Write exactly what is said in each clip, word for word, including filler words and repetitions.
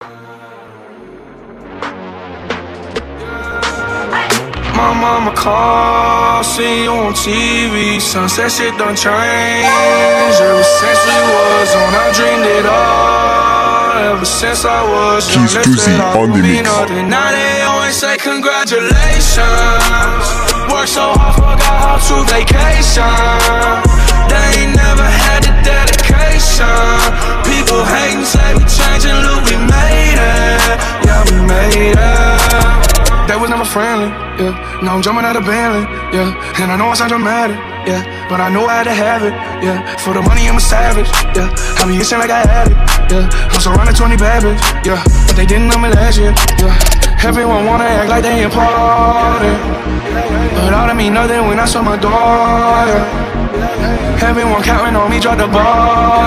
My mama called, see you on T V. Sunset shit done changed. Ever since we was on, I dreamed it all. Ever since I was young, Keys Tuesday on the mix. Now they always say congratulations. Worked so hard, forgot how to vacation. They ain't never had the dedication. People hating, say we changing, look, we made it. Yeah, we made it. That was never friendly, yeah. Now I'm jumping out of Bentley, yeah. And I know I sound dramatic, yeah. But I know I had to have it, yeah. For the money, I'm a savage, yeah. I be itching like I had it, yeah. I'm surrounded twenty bad bitches, yeah. But they didn't know me last year, yeah. Everyone wanna act like they important, but all that mean nothing when I saw my door, yeah. Everyone counting on me, drop the ball,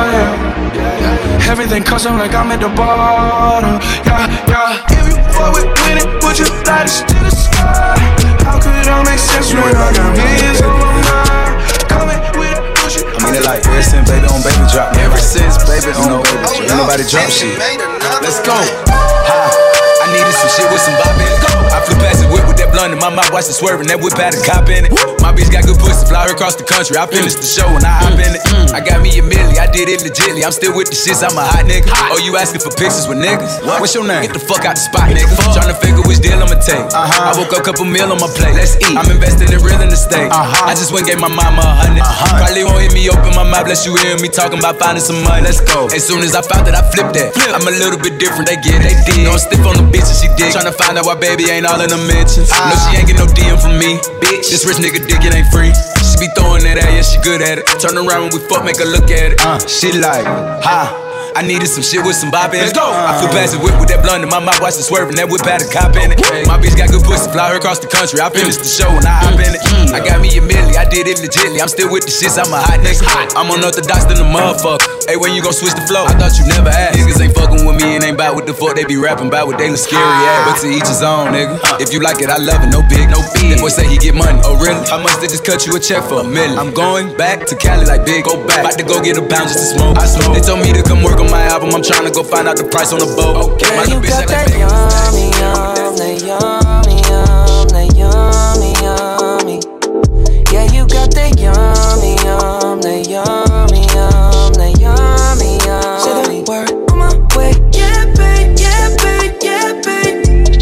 yeah. Everything custom like I'm at the bottom, yeah, yeah. If you fuck with winning, put your lighters to the sky. How could it all make sense when I got millions on my mind? Coming with a bullshit. I mean it like ever since baby on baby drop. Ever since baby on baby drop. Ain't nobody drop shit. Let's go. Ha. I needed some shit with some bop in it. I flew past the whip with that blunt in my mouth, watched it swerving. That whip had a cop in it. My bitch got good pussy, fly her across the country. I finished the show and I hop in it. I got me a milli, I did it legitly. I'm still with the shits, I'm a hot nigga. Oh, you asking for pictures with niggas? What's your name? Get the fuck out the spot, nigga. Tryna figure which deal I'ma take. I woke up, couple meal on my plate. Let's eat. I'm invested in real estate. I just went gave my mama a hundred. Probably won't hear me open my mouth, bless you hear me talking about finding some money. Let's go. As soon as I found that, I flipped that. I'm a little bit different, they get it. They did. Don't stiff on the bitch and she dig. Tryna find out why baby ain't all in the mentions. No, she ain't get no D M from me. Bitch, this rich nigga dick, it ain't free. She be throwing that at, yeah, she good at it. Turn around when we fuck, make her look at it. Uh, she like, ha. I needed some shit with some bop in it. Let's go. I flew past the whip with that blunt in my mouth, watched it swerving. That whip had a cop in it. My bitch got good pussy, fly her across the country. I finished the show and I hop in it. I got me a milli, I did it legitly. I'm still with the shits, I'm a hot nigga. I'm unorthodox than a motherfucker. Hey, when you gon' switch the flow? I thought you never asked. Niggas ain't fucking with me and ain't bout what the fuck they be rapping about, what they look scary at. But to each his own, nigga. If you like it, I love it, no big, no big. That boy say he get money, oh really? How much they just cut you a check for a million? I'm going back to Cali like big, go back. About to go get a pound just to smoke. I smoke. They told me to come work on my album, I'm trying to go find out the price on the boat. Okay. My you got that yummy, yum, that yummy, yum, that yummy, yummy. Yeah, you got that yummy, yum, that yummy, yum, that yummy, yummy. Say the word on my way. Yeah, babe, yeah, babe, yeah, babe.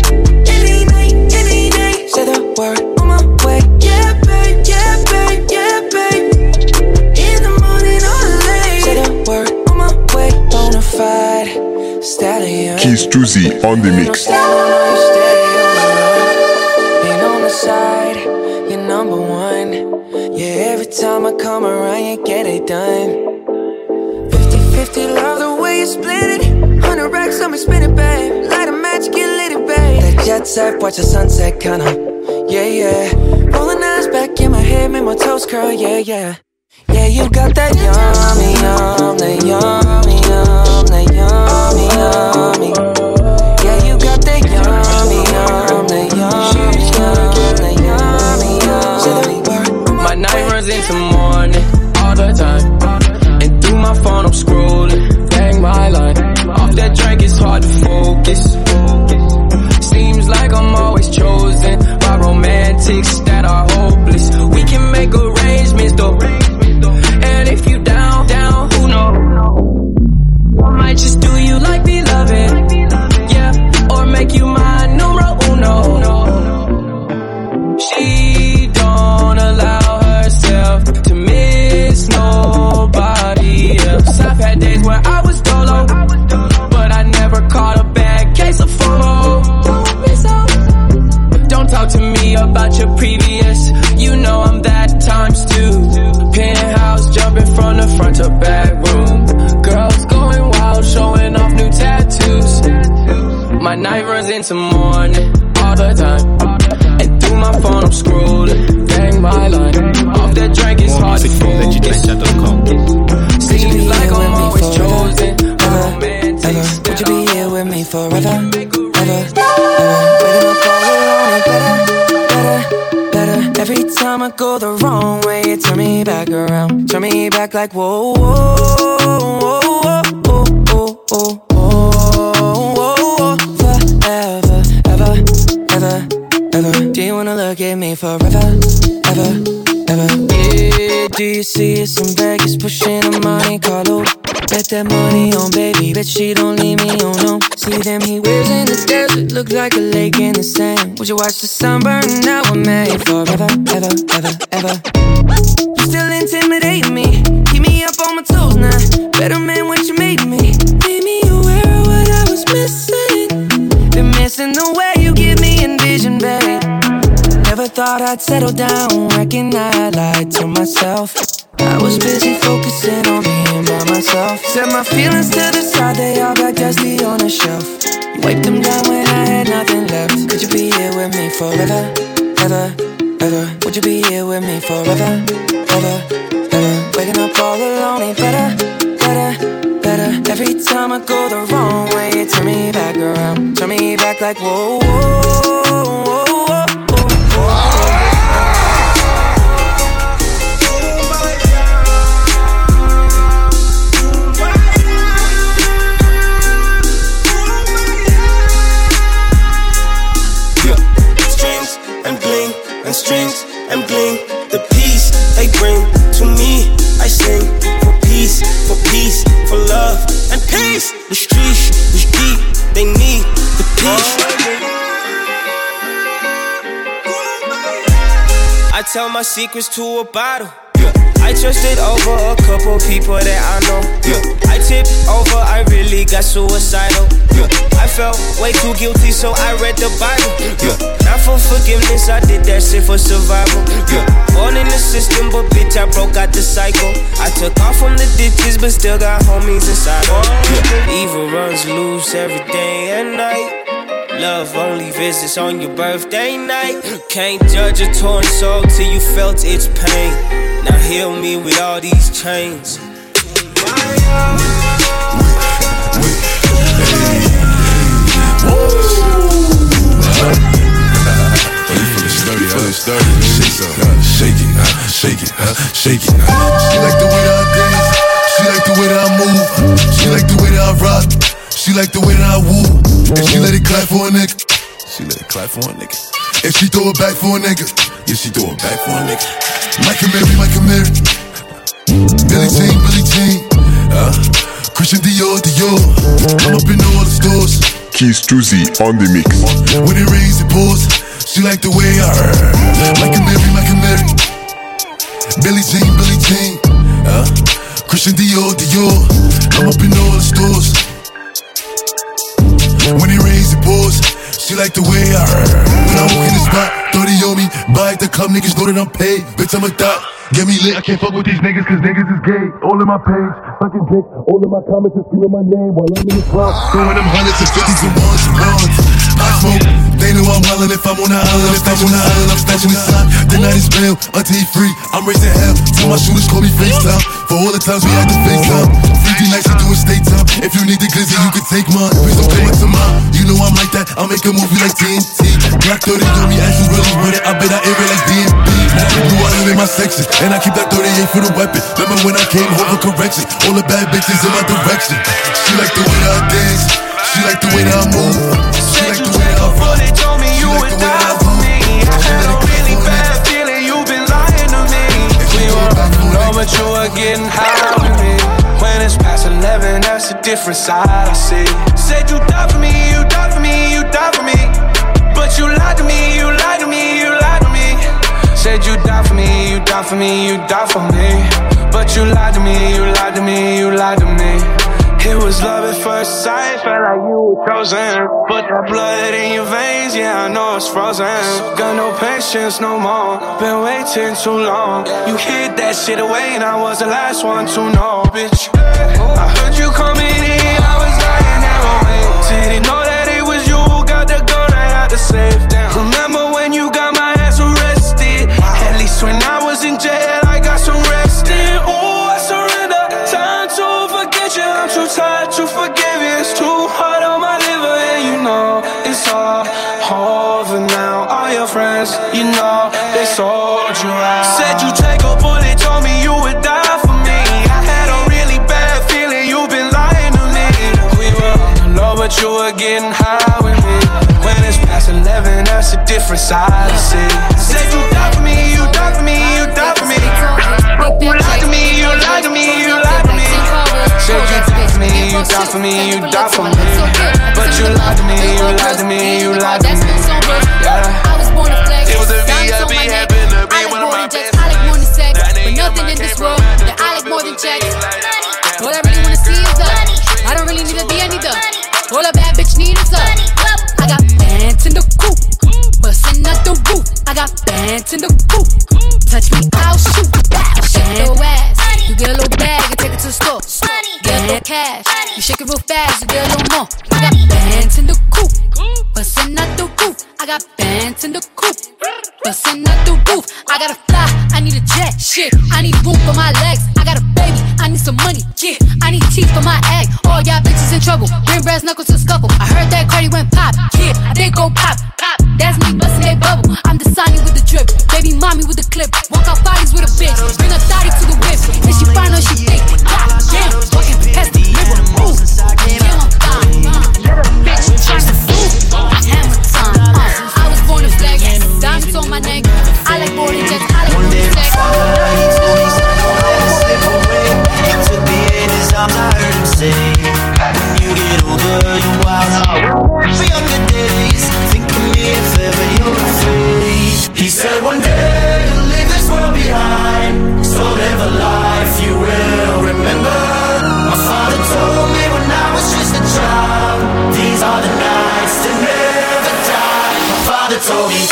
Any night, any day. Say the word on my way. Yeah, babe, yeah, babe, yeah, babe. In the morning or late. Say the word on my way. Bonafide stallion. Keys Tuesday on the mix. Ain't on the side, you're number one. Yeah, every time I come around, you get it done. fifty fifty, love the way you split it. Hundred racks on me, spin it, babe. Light a match, get lit, babe. That jet set, watch the sunset, kinda. Yeah, yeah. Rolling eyes back in my head, make my toes curl, yeah, yeah. Yeah, you got that yummy, yum, that yummy, yum, that yummy, yummy. Yeah, you got that yummy, yum, that yummy, yum, that yummy, yummy. My night runs into morning all the time, and through my phone I'm scrolling, bang my line. Off that drink it's hard to focus. Seems like I'm always chosen by romantics that are hopeless. We can make arrangements though. And if you down, down, who knows? I might just do you like beloved, yeah, or make you my numero uno. She don't allow herself to miss nobody else. I've had days where I was dolo, but I never caught a bad case of FOMO. Don't talk to me about your previous, you know I'm that times two. Penthouse jumping from the front to back room. Girls going wild, showing off new tattoos. My night runs into morning all the time, and through my phone I'm scrolling, bang my line. Off that drink it's hard to focus. Seems like I'm always chosen. Ever, would you be here with me forever? Ever, ever, waking up all alone ain't better, better, better. Every time I go the wrong way, you turn me back around, turn me back like whoa, whoa, whoa, whoa, whoa, whoa, whoa, whoa, whoa. got that money on, baby, bet she don't leave me on, no. See them he wears in the desert, look like a lake in the sand. Would you watch the sun burn? Now we're made forever, ever, ever, ever. You still intimidating me, keep me up on my toes now. Better man, what you made me. Made me aware of what I was missing. Been missing the way you give me envision, babe. Never thought I'd settle down, reckon I lied to myself. I was busy focusing on being by myself. Set my feelings to the side, they all got dusty on the shelf. You wiped them down when I had nothing left. Could you be here with me forever, ever, ever? Would you be here with me forever, ever, ever? Waking up all alone ain't better, better, better. Every time I go the wrong way, you turn me back around. Turn me back like whoa, whoa, whoa, whoa. Strings and bling, the peace they bring to me. I sing for peace, for peace, for love and peace. The streets, the deep, they need the peace. I tell my secrets to a bottle. I trusted over a couple people that I know. I tipped over, I really got suicidal. I felt way too guilty, so I read the Bible. Not for forgiveness, I did that shit for survival. Born in the system, but bitch, I broke out the cycle. I took off from the ditches, but still got homies inside. Evil runs loose every day and night. Love only visits on your birthday night. Can't judge a torn soul till you felt its pain. Now heal me with all these chains. Shake it, shake it, shake it. She like the way that I dance. She like the way that I move. She like the way that I rock. She like the way that I woo. If she let it clap for a nigga, she let it clap for a nigga. If she throw it back for a nigga, yeah, she throw it back for a nigga. Michael Mary, Michael Mary, Billie Jean, Billie Jean, uh, Christian Dior, Dior. I'm up in all the stores. Keys Tuesday on the mix. When it rains, it pours. She like the way I heard. Michael Mary, Michael Mary, Billie Jean, Billie Jean, uh, Christian Dior, Dior. I'm up in all the stores. When it rains, it pours. She like the way I heard. When I walk in the spot, thirty on me. Buy at the club, niggas know that I'm paid. Bitch, I'm a thot. Get me lit, I can't fuck with these niggas, cause niggas is gay. All in my page, fucking dick. All in my comments is screaming my name while I'm in the club. Throwing them hundreds and fifties and ones and ones. I smoke, they know I'm wildin'. If I'm on the island, if I'm on the island, I'm snatching the sign. The night is bail, until he free. I'm raising hell, till my shooters call me FaceTime. For all the times we had to FaceTime. three D nights, you doing state time. If you need the glizzy, you can take mine. Please don't come to mine. You know I'm like that, I'll make a movie like T N T. Black thirty on me, as you really with it. I bet I air it like D M B. Blue island in my section, and I keep that thirty-eight for the weapon. Remember when I came home for correction? All the bad bitches in my direction. She like the way that I dance. She like the way that I move. She like the way that I rock. They told me you would die for me. I had a really bad feeling you've been lying to me. We were low, but you were getting high with me. When it's past eleven, that's a different side I see. Said you died for me, you died for me, you died for me. But you lied to me, you lied to me, you lied to me. Said you died for me, you died for me, you died for me. But you lied to me, you lied to me, you lied to me. It was love at first sight, felt like you were chosen. But that blood in your veins, yeah, I know it's frozen. Got no patience no more, been waiting too long. You hid that shit away and I was the last one to know, bitch. I heard you coming in, I was lying there away. Didn't know that it was you who got the gun, I had to save. Remember when you got my ass arrested? At least when I was in jail, I got some resting. Ooh, I surrender, time to forget you. I'm too tired to forgive you. It's too hard on my liver, and you know it's all over now. All your friends, you know, they sold you out. Said you take a bullet, told me you would die for me. I had a really bad feeling you've been lying to me. We were on the low, but you were getting high with me. When it's past eleven, that's a different side to see. Said you died for me, you died for me, you died for me. You lied to me, you lied to me, you lied to me. Said you die for me, you die for me. But you lied to me, you lied to me, you lied to me. Yeah. I was born to flex. It was a V I P, happened to be one of my best. I like more than sex, but nothing in this world that I like more than checks. All I really wanna see is up. I don't really need a D, I need the. All a bad bitch need is up. I got bands in the coop, bustin' out the roof. I got bands in the coop. Touch me, I'll shoot. Shake your ass. You get a little bag and take it to the store. Get a little cash. You shake it real fast, you get a little more. I got bands in the coop, bustin' out the roof. I got bands in the coop, bustin' out the roof. I gotta fly, I need a jet. Shit, I need room for my legs. I got a baby, I need some money. Yeah, I need teeth for my egg. All y'all bitches in trouble. Bring brass knuckles to scuffle. I heard that Cardi went pop. Yeah, I did go pop. Pop. That's me bustin' a bubble. I'm the Sonny with the drip, baby mommy with the clip. Walk out bodies with a bitch. Bring a thotty to the whip. Then she find out she thick. God damn, fucking pesty liver. Ooh, damn I'm fine. Bitch, tryna fool. Hammer time. Uh, I was born to flex. Diamonds on my neck. I like boarding jets. I like boarding sex. Took the ages, I heard him say, when you get older, you wild out. For younger days, think of me if ever you're afraid. He said one day you'll leave this world behind, so live a life you will remember. My father told me when I was just a child, these are the nights that never die. My father told me.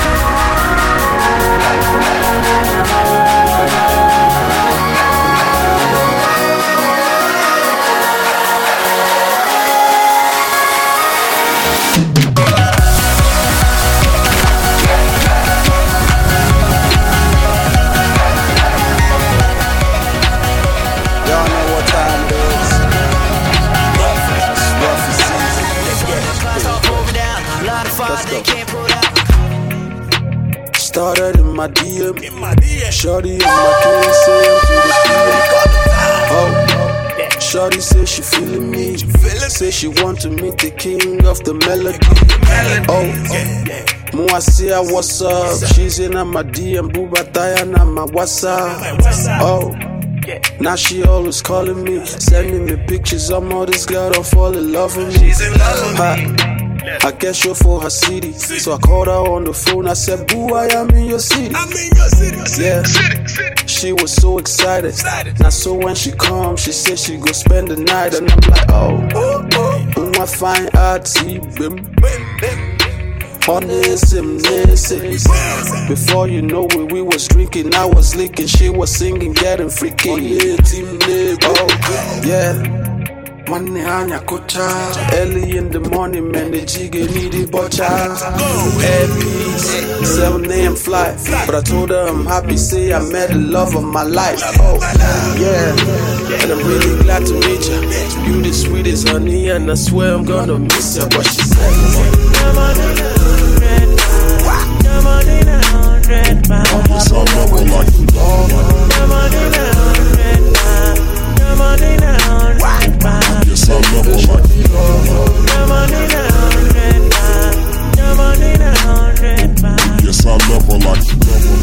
Started in my D M, shorty in my K, say I'm through the Oh, shorty say she feeling me, say she want to meet the king of the melody. Oh, Moa say what's up, she's in my D M, Booba Diana my WhatsApp. Oh, now she always calling me, sending me pictures. I'm all this girl don't fall in love with me. She's in love with me. I guess you're for her city, so I called her on the phone. I said, boo, I am in your city. I'm in your city. Yeah, she was so excited. Now so when she comes, she said she go spend the night, and I'm like, oh, oh, I find out, see, bim, before you know it, we was drinking, I was licking, she was singing, getting freaky. Oh, yeah. Money anya kocha. Early in the morning, man, the jiggy need the butcher. Happy, seven a m flight. But I told her I'm happy, say I met the love of my life. Oh, yeah. And I'm really glad to meet you. You the sweetest honey, and I swear I'm gonna miss you. What she said. Come on in a hundred pounds. Come on in a hundred pounds. Come on in a hundred pounds. Come on in a hundred pounds. Come on in a hundred pounds. Yes, I love her like you. Come on in a hundred pounds. Come on in a hundred pounds. Yes, I love her like you.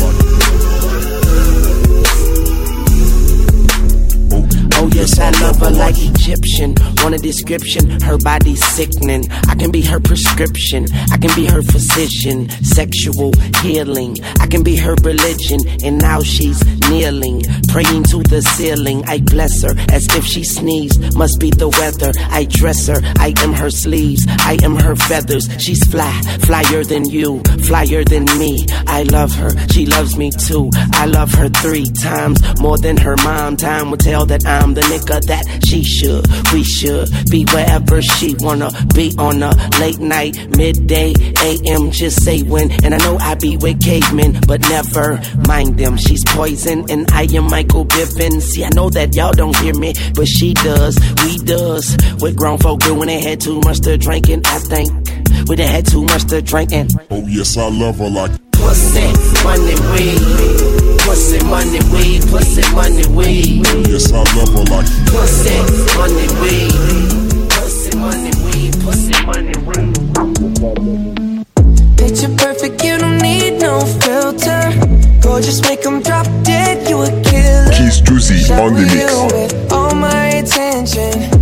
Oh yes, I love her like Egyptian. Want a description, her body's sickening. I can be her prescription, I can be her physician. Sexual healing, I can be her religion. And now she's kneeling, praying to the ceiling. I bless her as if she sneezed, must be the weather. I dress her, I am her sleeves, I am her feathers. She's fly, flyer than you, flyer than me. I love her, she loves me too. I love her three times more than her mom. Time will tell that I'm the nigga that she should. We should be wherever she wanna be, on a late night, midday, A M, just say when. And I know I be with cavemen, but never mind them. She's poison and I am Michael Bivins. See, I know that y'all don't hear me, but she does, we does. What grown folk do when they had too much to drinking, I think. When they had too much to drinking. Oh yes, I love her like pussy, money, weed. Pussy, money, weed. Pussy, money, weed. Oh yes, I love her like pussy, money, weed. Pussy, money, weed. Pussy, money, weed. Picture perfect, you don't need no filter. Gorgeous, make them drop dead, you a killer. Keys Juicy on the mix. With all my attention, yeah,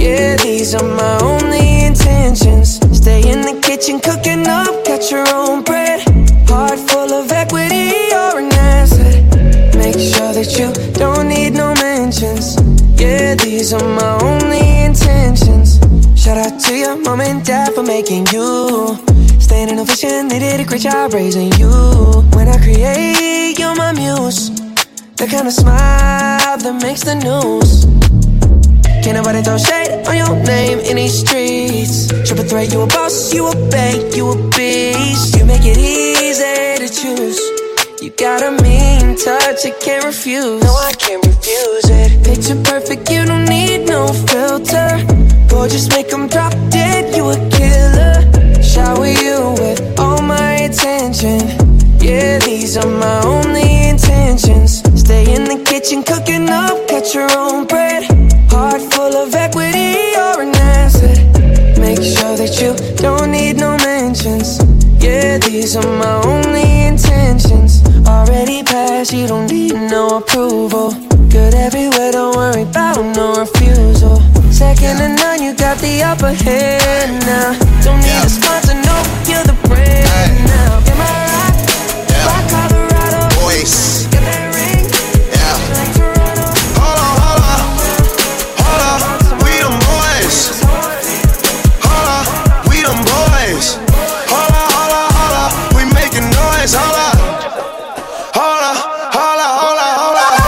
Yeah, these are my only intentions. Stay in the kitchen cooking up, cut your own bread. Heart full of equity, you're an asset. Make sure that you don't need no mentions. Yeah, these are my only intentions. Shout out to your mom and dad for making you. Staying in a vision, they did a great job raising you. When I create, you're my muse. The kind of smile that makes the news. Can't nobody throw shade on your name in these streets. Triple threat, you a boss, you a bank, you a beast. You make it easy to choose. You got a mean touch, I can't refuse. No, I can't refuse it. Picture perfect, you don't need no filter. Boy, just make them drop dead, you a killer. Shower you with all my attention. Yeah, these are my only intentions. Stay in the kitchen cooking up, cut your own bread. Heart full of equity, you're an asset. Make sure that you don't need no mentions. Yeah, these are my only intentions. Already passed, you don't need no approval. Good everywhere, don't worry about no refusal. Second to none, you got the upper hand now. Don't need a sponsor, no, you're the brand now. Am I right? By Colorado. Voice. Got that ring? Yeah. Like Toronto. Hold on, hold on. Hold on. We them boys. Hold on. We them boys. Hold on, hold on, hold on. We making noise. Hold on. Hold on, hold on, hold on, hold on.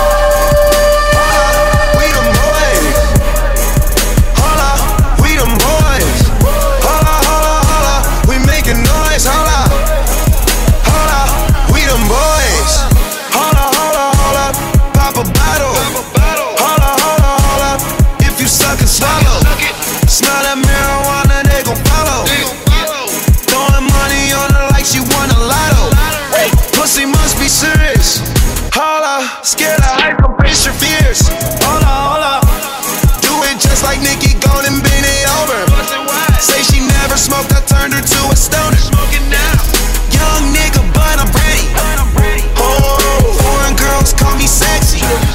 We them boys. Hold on. We them boys. Hold on, hold on, hold on. We making noise. Hold on. Hold on. We them boys. Hold on, hold on, hold on. Pop a bottle. Hold on, hold on, hold on. If you suck and swallow. Smell that marijuana, they gon' follow. Throwing money on her like she won a lotto. Pussy must be serious. Hold up, scared of height, come face your fears. Hold up, hold up. Do it just like Nicki, go and bend it over. Say she never smoked, I turned her to a stoner. Young nigga, but I'm ready. Oh, foreign girls call me sexy.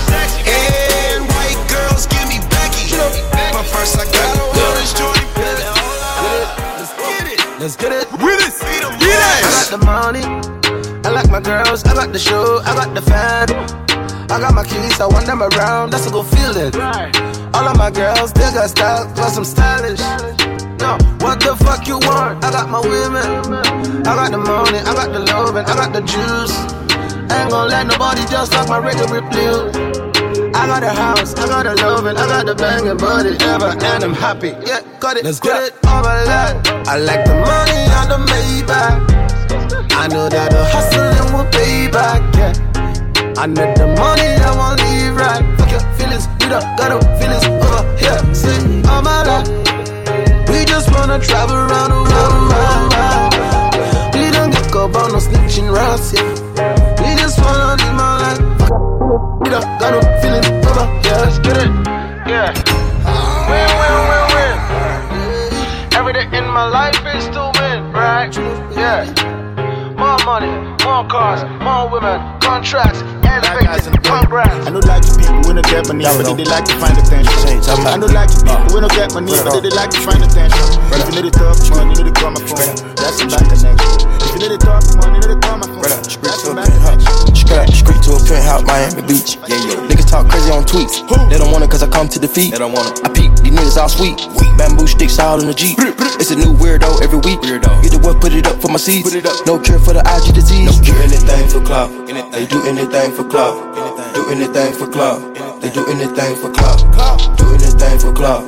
And white girls give me Becky. But first I gotta wear this Jordan. Let's get it. Let's get it. With it. I got the money, I like my girls, I got the show, I got the fan. I got my keys, I want them around, that's a good feeling. All of my girls, they got style, plus I'm stylish. No, what the fuck you want? I got my women, I got the money, I got the love, and I got the juice. I ain't gonna let nobody just like my regular blue. I got a house, I got a love, and I got the banging body ever, and I'm happy. Yeah, got it, Let's got get it all my life. I like the money on the Maybach. I know that the hustling will pay back, yeah. I need the money, I won't leave right. Fuck your feelings, we don't got no feelings over here. See, all my life, we just wanna travel around the world. We don't get caught on no snitching routes, yeah. We just wanna live my life. We don't got no feelings over here. Let's get it, yeah. Win, win, win, win. Every day in my life is to win, right? Yeah. More money, more cars, more women, contracts, elevated, congrats. I know like you people when I get money, but they like to find attention. I know like you people when I get money, but they like to find attention. If you need to talk money, you need to call my phone. That's a back connection. If you need to talk money, you need to call my phone. That's a back connection. Street to a penthouse, Miami Beach. Yeah, yeah. Niggas talk crazy on tweets. They don't want it cause I come to defeat. They don't want it. I peep, these niggas all sweet. Bamboo sticks out in the Jeep. It's a new weirdo every week. Weirdo. Get the what, put it up for my seeds. No cure for the I G disease. No cure. Anything for clout. They do anything for clout. Do anything for clout. They do anything for clout. Do anything for clout.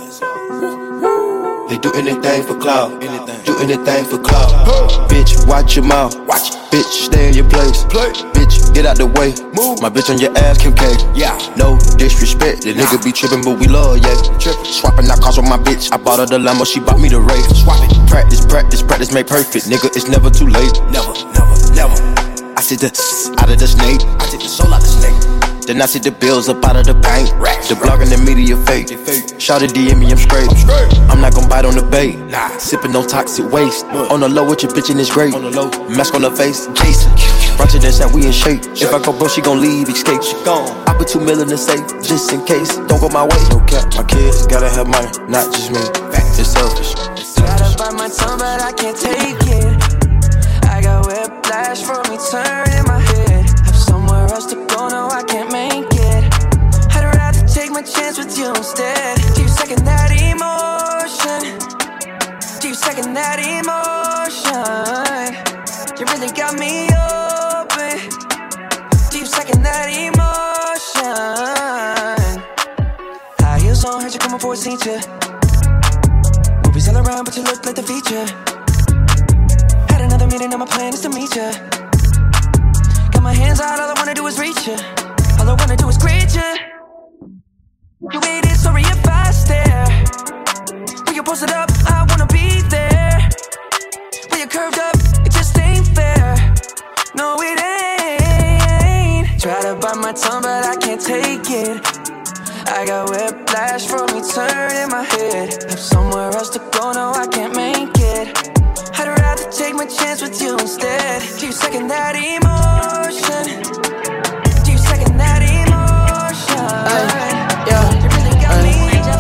They do anything for clout. Do anything for clout. Bitch, watch your mouth. Watch. Bitch, stay in your place. Play. Bitch, get out the way. Move. My bitch on your ass, Kim K. Yeah. No disrespect. The nigga be trippin', but we love, yeah. Trippin'. Swappin' out cars with my bitch. I bought her the Lambo, she bought me the Wraith. Swap it. Practice, practice, practice, make perfect. Nigga, it's never too late. Never, never, never. I see the out of the snake. I take the soul out of the snake. Then I see the bills up out of the bank. The blog and the media fake. Shout it D M me, I'm straight. I'm not gon' bite on the bait. Sippin' no toxic waste. On the low with your bitch and it's great. Mask on the face, Jason. Roger that shot, we in shape. If I go broke, she gon' leave, escape. She gone. I put two mil in the safe, just in case. Don't go my way. No cap, my kids gotta have money, not just me. It's selfish. Try to bite my tongue, but I can't take it. I got whiplash from me turning my head. Have somewhere else to go, no, I can't make it. I'd rather take my chance with you instead. Do you second that emotion? Do you second that emotion? You really got me open. Do you second that emotion? High heels on, heard you coming for a teacher. Movies all around, but you look like the feature. Had another meeting, now my plan is to meet ya. Got my hands out, all I wanna do is reach ya. All I wanna do is greet ya. You waited, sorry if I stare. When you posted up, I wanna be there. When you curved up, it just ain't fair. No, it ain't. Try to bite my tongue, but I can't take it. I got whiplash from me turning my head. Have somewhere else to go, no, I can't make it. I'd rather take my chance with you instead. Do you second that emotion? Do you second that emotion? Uh, yeah. You really got me.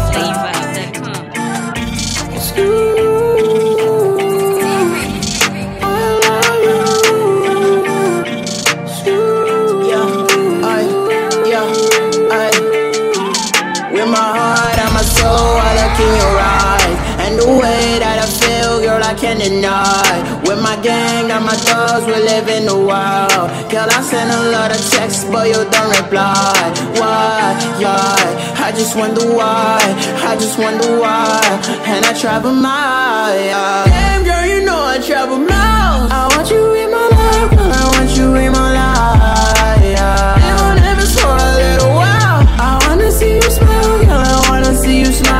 And the way that I feel, girl, I can't deny. With my gang, got my thugs, we live in the wild. Girl, I send a lot of texts, but you don't reply. Why, yeah, I just wonder why. I just wonder why. And I travel miles, yeah. Damn, girl, you know I travel miles. I want you in my life, girl, I want you in my life, yeah. Even if it's for a little while, I wanna see you smile, girl, I wanna see you smile.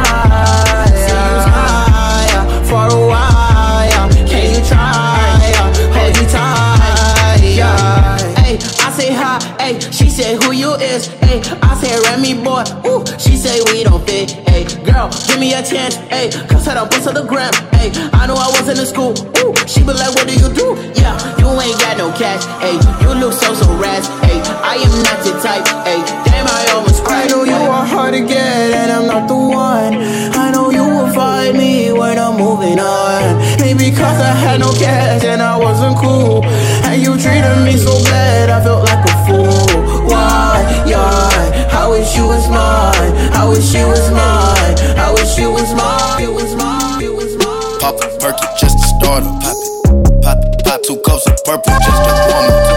For a while, yeah. Can you try? Yeah. Hold you tight, yeah. Hey, I say hi, hey. She say who you is, hey. I say Remy boy, ooh. She say we don't fit, hey. Girl, give me a chance, hey. Cause I don't post on the gram, hey. I know I wasn't in school, ooh. She be like, what do you do? Yeah, you ain't got no cash, hey. You look so so rash, hey. I am not your type, hey. Damn, I almost cried. I know you are hard to get, and I'm not the one. I know you will find me when I'm moving on. Maybe cause I had no cash and I wasn't cool. And you treated me so bad, I felt like a fool. Why, yeah, I wish you was mine. I wish you was mine. I wish you was mine. It was mine. It was mine. Pop a perky just to start her. Pop it, pop it, pop two cups of purple just to warm her.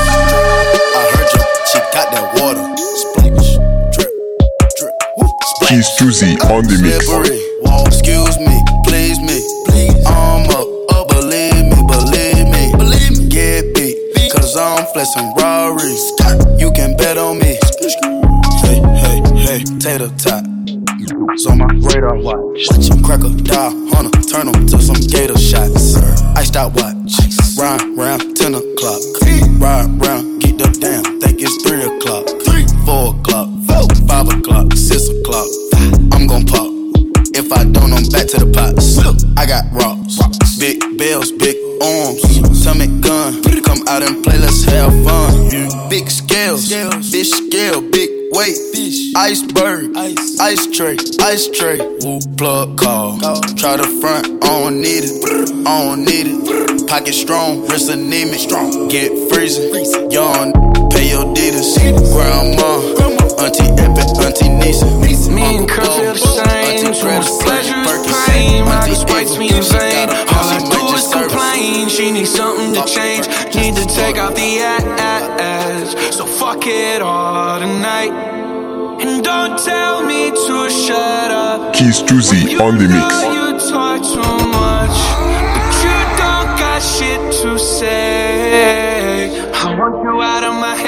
I heard you, she got that water. Splash, drip, drip, whoop. Keys Tuesday on the mix. Excuse me, please me, please. I'm up, up, believe me, believe me, believe me. Get beat, cause I'm flexing Rari. You can bet on me. Hey, hey, hey, tater tot. So my radar watch. Watch him crack a dial, hunter, turn him to some gator shots. Iced out watch, ride round ten o'clock. Ride round, get up down, think it's three o'clock. Four o'clock, five o'clock, six o'clock. I'm gon' pop. If I don't, I'm back to the pots. I got rocks, big bells, big arms, tummy gun. Come out and play, let's have fun. Big scales, fish scale, big weight. Iceberg, ice tray, ice tray. Plug call, try the front, I don't need it, I don't need it. Pocket strong, wrist anemic, strong. Get freezing, yawn, pay your deeders. Grandma, auntie Epic, auntie Nisa. Me and Kurt feel the same. Too much pleasure is pain. My despite's me in vain. All I do is complain. She needs something to change. Need to take out the ass. So fuck it all tonight. And don't tell me to shut up. Keys Tuesday on the mix. You talk too much, but you don't got shit to say. I want you out of my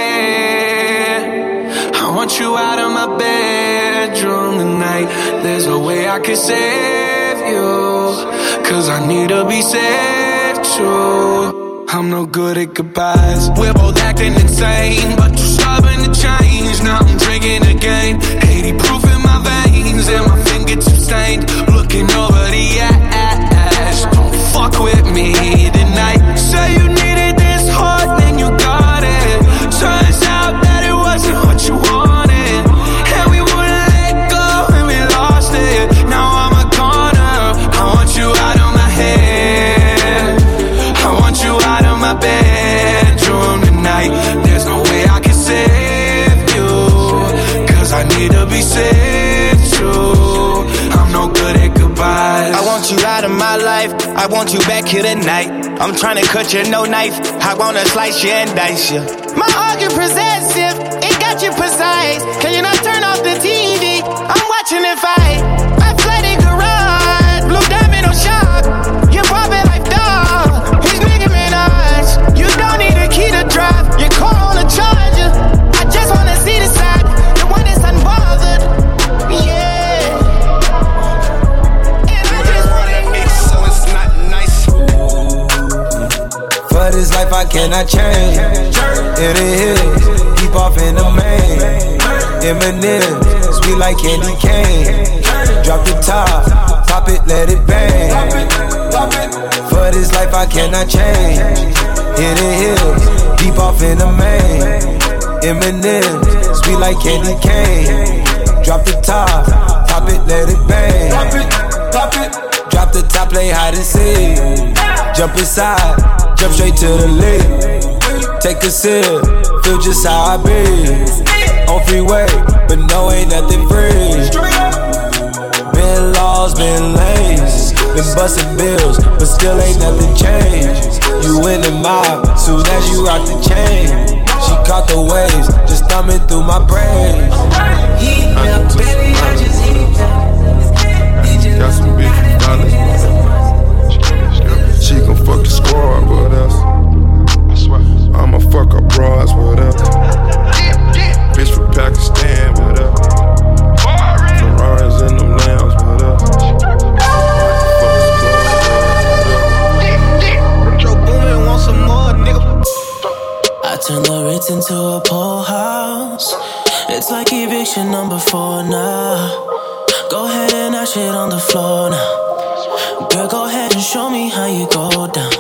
head. I want you out of my bedroom tonight. There's no way I can save you, cause I need to be saved too. I'm no good at goodbyes. We're both acting insane, but too stubborn to change. Now I'm drinking again, eighty proof in my veins, and my fingertips stained. Looking over the ash. Don't fuck with me tonight. Say you needed this hard, then you got my life. I want you back here tonight. I'm tryna cut you, no knife. I wanna slice you and dice you. My heart get possessive, it got you precise. Can you not turn off the T V? I'm watching it fight. I flooded garage, blue diamond on shock. You pop it like dog. He's Nicki Minaj. You don't need a key to drive. Your car on a charger. I just wanna see the side, the one that's unbothered. Yeah. And I just wanna mix so it's not nice. For this life I cannot change. It is keep off in the main. Eminem, sweet like candy cane. Drop the top, pop it, let it bang. For this life I cannot change. Hit the hills, deep off in the main. Eminem, sweet like candy cane. Drop the top, pop it, let it bang. Pop it, pop it. Drop the top, play hide and seek. Jump inside, jump straight to the lid. Take a sip, feel just how I be. On freeway, but no, ain't nothing free. Been laws, been lanes, been busting bills, but still ain't nothing changed. You in the mob, soon as you rock the chain. She caught the waves, just thumbing through my brain. Heat up, baby, I just heat up. Got some big dollars. She gon' fuck the squad with us. I'ma fuck up broads with us. Bitch from Pakistan with us. Ferraris in them lambs with us. Joe Boomin' want some more, nigga. I turn the Ritz into a pool house. It's like eviction number four now. Go ahead and ash it on the floor now. Girl, go ahead and show me how you go down.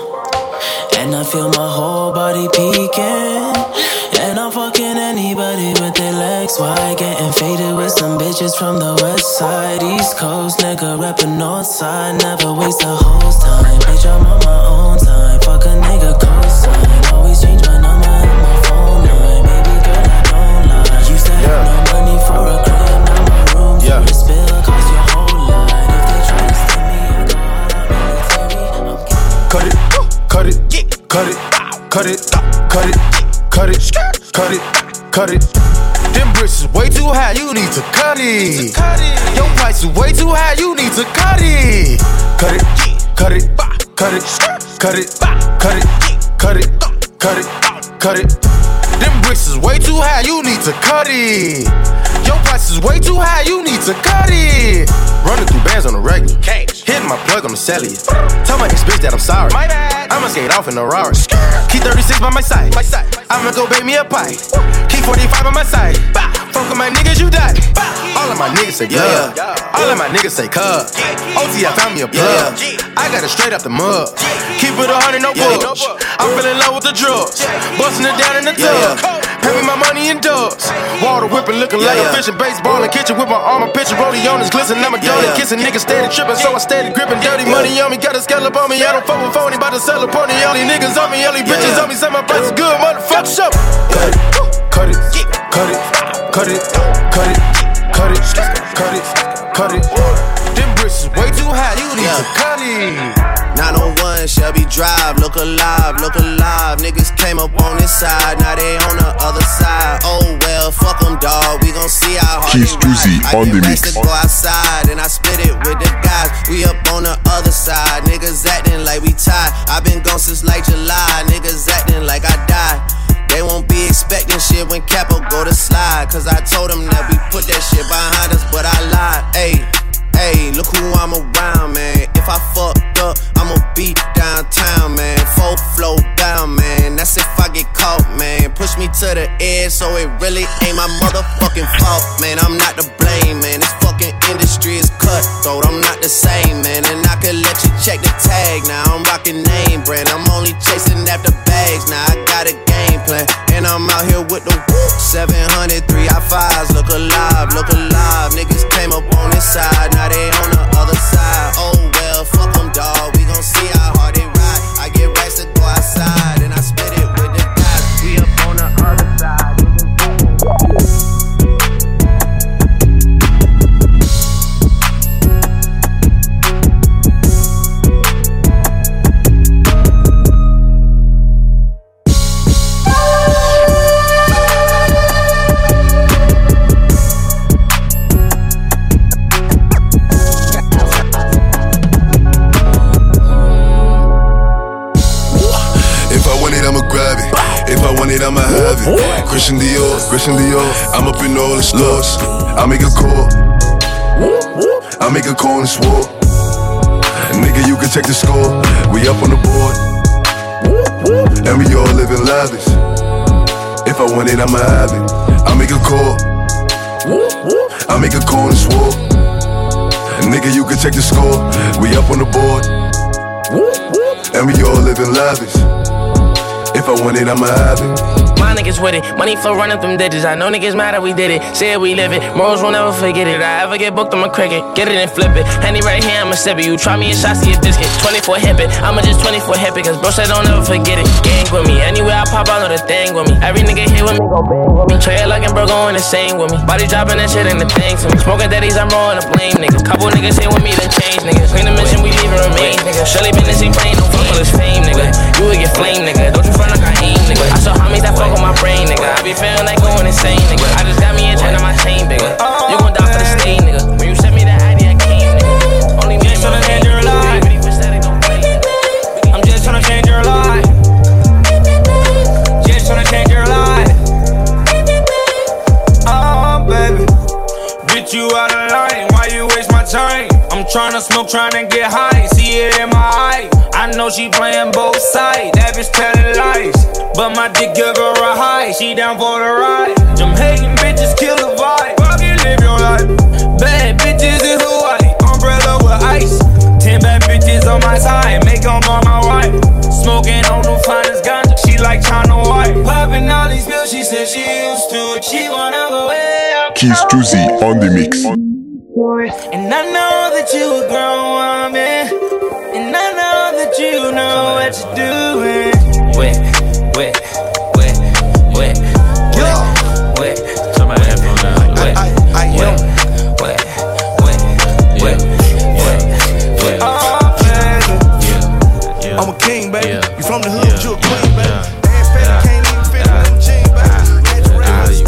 And I feel my whole body peeking. And I'm fucking anybody with their legs wide. Getting faded with some bitches from the west side. East Coast, nigga reppin' north side. Never waste a hoe's time. Bitch, I'm on my own time. Fuck a nigga cosign. Always change my number and my phone line. Baby girl, I don't lie. Used to have no money for a crib. Now my room yeah. for the spill cost your whole lot. If they try to steal me, I go out on military. I'm Cut it, cut it, cut it, cut it, cut it, cut it, cut it, cut it. Them bricks is way too high, you need to cut it. Your price is way too high, you need to cut it. Cut it, cut it, cut it, cut it, cut it, cut it, cut it, cut it. Them bricks is way too high, you need to cut it. Your price is way too high, you need to cut it. Running through bands on the regular. Hitting my plug on the cellular. Tell my ex bitch that I'm sorry. I'ma skate off in a Rari. Keep thirty-six by my side. I'ma go bake me a pie. Keep forty-five by my side. Fuck with my niggas, you die. All of my niggas say yeah. All of my niggas say cuz. O T, I found me a plug. I got it straight out the mud. Keep it a hundred, no bugs. I'm feeling low with the drugs. Busting it down in the tub. Pay me my money in dubs. Water whipping, looking like a fishing baseball in kitchen with my arm and pitching. Rollie on his glisten, I'm a dirty kissing. Niggas steady tripping, so I steady gripping. Dirty money on me, got a scallop on me. I don't fuck with phony, bout to sell a pony. All these niggas on me, all these bitches on me. Say my price is good, motherfucker, show. Cut it, cut it, cut it, cut it, cut it, cut it, cut it, cut it. Them bricks is way too high, you need to cut it. nine oh one Shelby Drive, look alive, look alive. Niggas came up on this side, now they on the other side. Oh well, fuck them, dawg. We gon' see how hard Keys they ride. on I the get mix. racks to go outside, and I split it with the guys. We up on the other side, niggas acting like we tied. I been gone since like July, niggas acting like I died. They won't be expecting shit when Capo go to slide. Cause I told them that we put that shit behind us, but I lied. Ayy, ayy, look who I'm around, man. If I fucked up, I'ma be downtown, man. Full flow down, man. That's if I get caught, man. Push me to the edge, so it really ain't my motherfucking fault, man. I'm not to blame, man. This fucking industry is cutthroat. I'm not the same, man. And I could let you check the tag. Now I'm rocking name brand. I'm only chasing after bags. Now I got a game plan, and I'm out here with the whoop. seven hundred, three I fives. Look alive, look alive. Niggas came up on this side, now they on the other side. Oh well, fuck them, dawg. We gon' see how hard they ride. I get racks to go outside, and I spit it with the guys. We up on the other side. I'ma have it. Christian Dior, Christian Dior. I'm up in all the stores. I make a call. I make a call and swore. Nigga, you can check the score. We up on the board. And we all living lavish. If I want it, I'ma have it. I make a call. I make a call and swore. Nigga, you can check the score. We up on the board. And we all living lavish. If I want it, I'ma have it. My niggas with it, money flow running through digits. I know niggas mad that we did it. Say it, we live it. Morals won't ever forget it. I ever get booked, I'ma cricket. Get it and flip it. Henny right here, I'ma sip it. You try me a shot, see a biscuit. twenty-four hip it. I'ma just twenty-four hip it. Cause bro said don't ever forget it. Gang with me. Anywhere I pop, I know the thing with me. Every nigga here with me, gon' bang with me. Trey like and bro going the same with me. Body dropping that shit in the thing to me. Smoking daddies, I'm rolling a blame niggas. Couple niggas here with me, then change niggas. Clean the mission, we leave and remain nigga. Shirley business ain't playing no fuck all this fame nigga. You would get flame nigga. Don't you front like I aim nigga. I saw homies that fuck with my brain nigga. I be feeling like going insane, nigga. I just got me a chain on my chain, bigger. You gon' die for the stain, nigga. When you sent me that I D, I came, nigga. Only me and my change your life. I'm just tryna change your life. Just tryna change your life. Oh, baby. Bitch, you out of line. Why you waste my time? I'm tryna smoke, tryna get high. See it in my eye. I know she playing both sides. That bitch telling lies. But my dick give her a high, she down for the ride. Them hating bitches kill the vibe. Fucking live your life. Bad bitches in Hawaii, umbrella with ice. Ten bad bitches on my side, make them on my wife. Smoking on the finest ganja, she like China White. Popping all these pills, she said she used to it. She wanna go way up. Keys Tuesday on the mix. And I know that you a grown woman, and I know that you know what you're doing. Wait. Wet, wet, wet, wet, wet. Somebody have on that. Wet, wet, wet, wet, wet, wet, wet. Oh, baby. I'm a king, baby. You from the hood, you a queen, baby. Ass fat, can't even fit in them jeans, baby.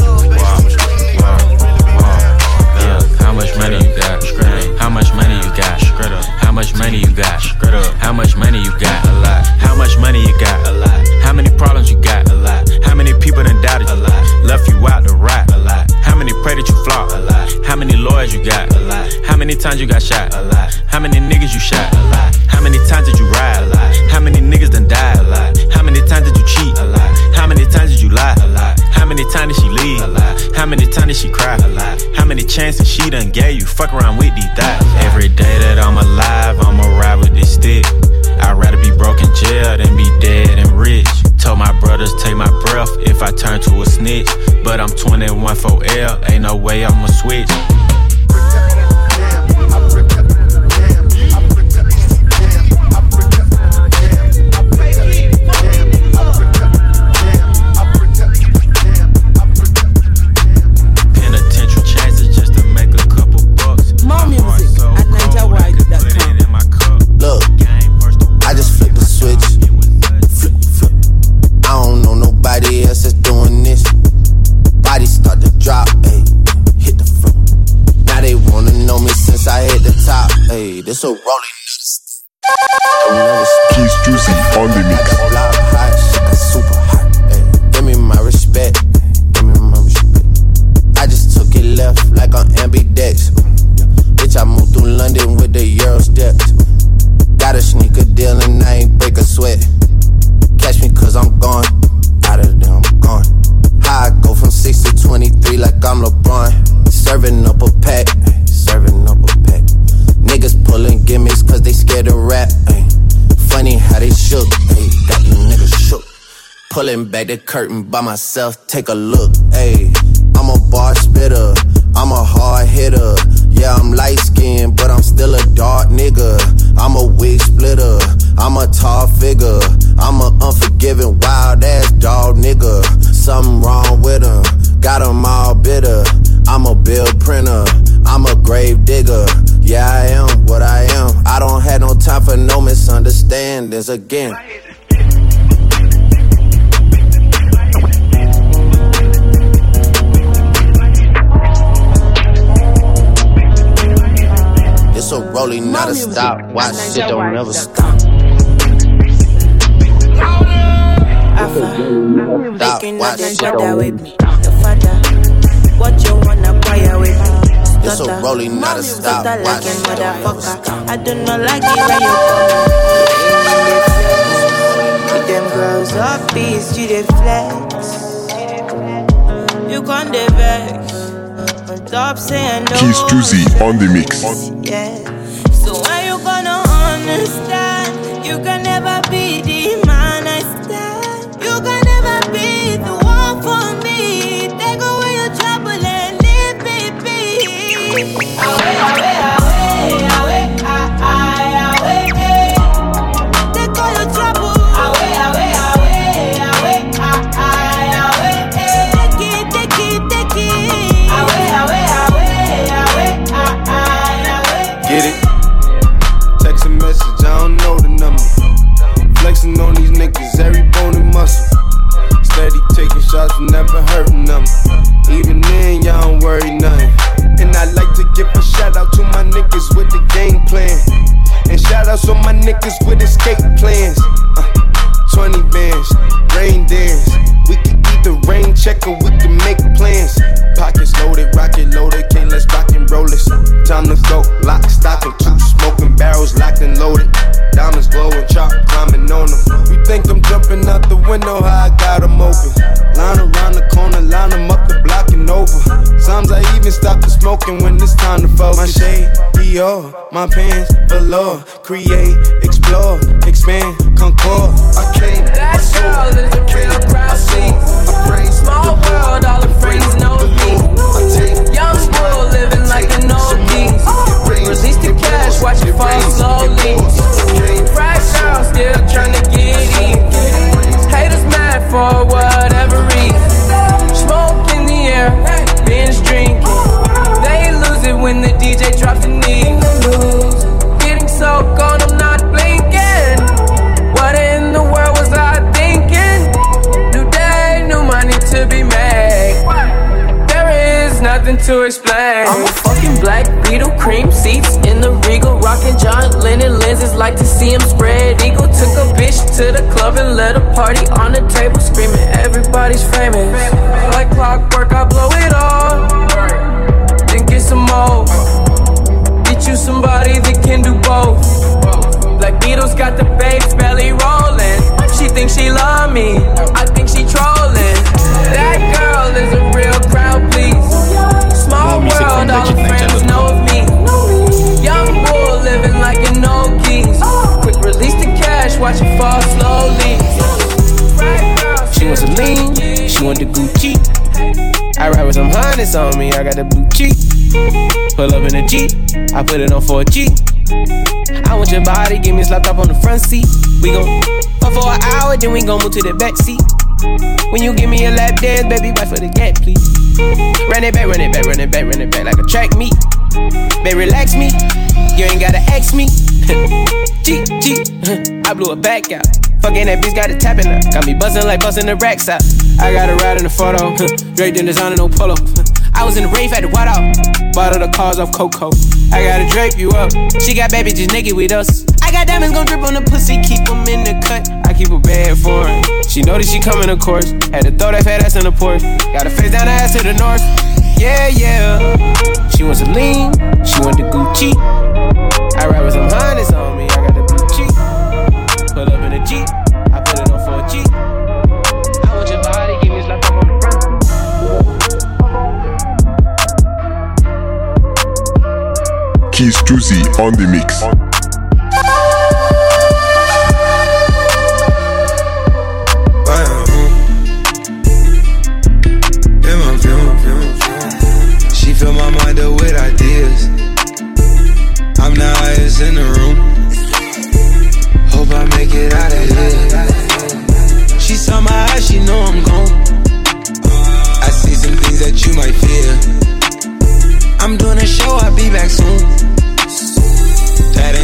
How much money you got? How much money you got? How much money you got? How much money you got? A lot. How much money you got? A lot. How many problems you got? A lot. How many people done doubted you? A lot. Left you out to rot? A lot. How many pray that you flop? A lot. How many lawyers you got? A lot. How many times you got shot? A lot. How many niggas you shot? A lot. How many times did you ride? A lot. How many niggas done died? A lot. How many times did you cheat? A lot. How many times did you lie? A lot. How many times did she leave? A lot. How many times did she cry? A lot. How many chances she done gave you? Fuck around with these thoughts. Every day that I'm alive, I'ma ride with this stick. I'd rather be broke in jail than be dead and rich. Told my brothers take my breath if I turn to a snitch. But I'm twenty-one for L, ain't no way I'ma switch. Penitentiary chances just to make a couple bucks. More music at ninja wide dot com. Look, I just flipped the switch. Flip, flip. I don't know nobody else that's doing this. Body start to drop, ayy. Hit the front. Now they wanna know me since I hit the top, ayy. This a rolling nuts. Keys Tuesday on the mix. I got loud hot, shit that's super hot, ayy. Give me my respect, give me my respect. I just took it left like on ambidex. Bitch, I moved through London with the Euro steps. Got a sneaker deal and I ain't break a sweat. Catch me cause I'm gone, out of there I'm gone. How I go from six to twenty-three like I'm LeBron. Serving up a pack, serving up a pack. Niggas pulling gimmicks cause they scared to rap. Ay. Funny how they shook, ay. Got you niggas shook. Pulling back the curtain by myself, take a look. Ay. I'm a bar spitter, I'm a hard hitter. Yeah, I'm light skinned, but I'm still a dark nigga. I'm a wig splitter, I'm a tall figure. I'm a unforgiving, wild ass dog nigga. Something wrong with him, got him all bitter. I'm a bill printer, I'm a grave digger. Yeah, I am what I am. I don't have no time for no misunderstandings again. It's a rolling, not a stop. Watch shit don't never stop. I Stop, watch, brother with me. Your father, what you wanna acquire with me? It's a rolling, not a stop. Like Watch. a motherfucker. I do not like it when you come. With them girls off beats, you dey flex. You can't dey vex. On top saying no. Keys Juicy on the mix. Yeah. So when you gonna understand? You can never be the man I stand. You can never be the one for me. Take away your trouble and leave me be. Away, away, away, away, away, away, away. Take all your trouble. Away, away, away, away, away, away. Take it, take it, take it. Away, away, away, away, away. Get it? Text a message, I don't know the number. Flexing on these niggas, every bone and muscle. Steady taking shots, never hurting them. Even then, y'all don't worry nothing. And I like to give a shout out to my niggas with the game plan. And shout outs on my niggas with escape plans. Uh, twenty bands, rain dance. We can either rain check or we can make plans. Pockets loaded, rocket loaded, can't let's rock and roll this. Time to go, lock, stock, and two smoking barrels locked and loaded. Diamonds glowing, chop climbing on them. You think I'm jumping out the window, how I got them open. Line around the corner, line them up the block and over. Sometimes I even stop the smoking when it's time to focus. My shade, Dior, my pants, velour. Create, explore, expand, concord. I came, I saw, That girl is a real crowd scene. Small world, all her friends know me. Young bull living like an old king. Release the cash, watch it fall slowly. Fried girl still tryna get in. Haters mad for whatever reason. Smoke in the air, binge drinking. They lose it when the D J drops the knee. Getting so gone, I'm not blinking. What in the world was I thinking? New day, new money to be made. There is nothing to explain. I'm a fucking black Beetle, cream seats in the Regal, rocking John Lennon lenses, like to see him spread eagle. Took a bitch to the club and let a party on the table, screaming everybody's famous. Like clockwork, I blow it all, then get some more. Get you somebody that can do both. Black Beatles got the babes belly rolling. She thinks she love me, I think she trolling. That girl is a real crowd, please. Small world, all her friends know of me. Young bull living like an old geese. Quick release the cash, watch it fall slowly. She wants a lean, she want the Gucci. I ride with some hundreds on me, I got the blue cheek. Pull up in a Jeep, I put it on for a G. I want your body, give me slapped up on the front seat. We gon' fuck for an hour, then we gon' move to the back seat. When you give me a lap dance, baby, wait for the gap, please. Run it back, run it back, run it back, run it back like a track meet. Baby, relax me, you ain't gotta ask me. G, G, I blew it back out. Fucking that bitch got it tapping up. Got me buzzing like buzzing the racks out. I got a ride in the photo, draped in designer, no polo. I was in the rave, had to white out. Bought all the cars off Coco. I gotta drape you up. She got baby just naked with us. I got diamonds gon' drip on the pussy, keep them in the cut. I keep a bad for her. She know that she coming, of course. Had to throw that fat ass in the Porsche. Got her face down, her ass to the north. Yeah, yeah. She wants a lean, she want the Gucci. I ride with some hundreds on me, I got the blue cheek. Pull up in a Jeep, I put it on for a G. I want your body, give me slapped up on the front. Keys Juicy on the mix. She fill my mind up with ideas. I'm the highest in the room. Hope I make it out of here. She saw my eyes, she know I'm gone. I see some things that you might fear. I'm doing a show, I'll be back soon. That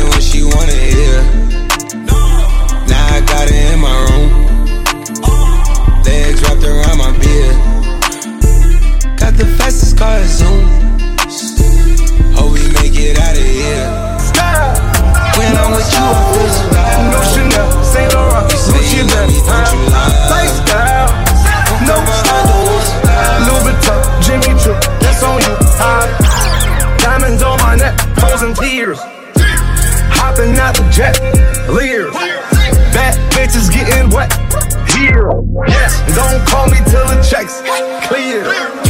bitches getting wet. Here, yes, don't call me till the checks clear.